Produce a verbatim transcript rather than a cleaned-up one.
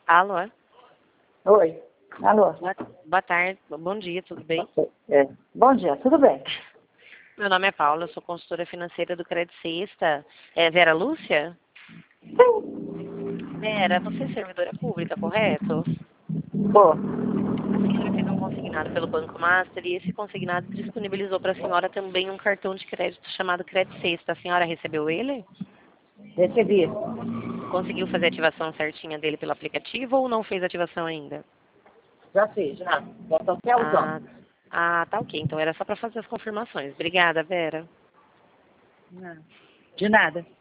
Alô? Oi. Alô? Boa, boa tarde, bom dia, tudo bem? É. Bom dia, tudo bem? Meu nome é Paula, eu sou consultora financeira do Credit Sexta. É Vera Lúcia? Sim. Vera, você é servidora pública, correto? Pô. A senhora teve um consignado pelo Banco Master e esse consignado disponibilizou para a senhora também um cartão de crédito chamado Credit Sexta. A senhora recebeu ele? Recebi. Conseguiu fazer a ativação certinha dele pelo aplicativo ou não fez a ativação ainda? Já fiz, já. Já estou até Ah, usando. ah, tá ok. Então era só para fazer as confirmações. Obrigada, Vera. De nada.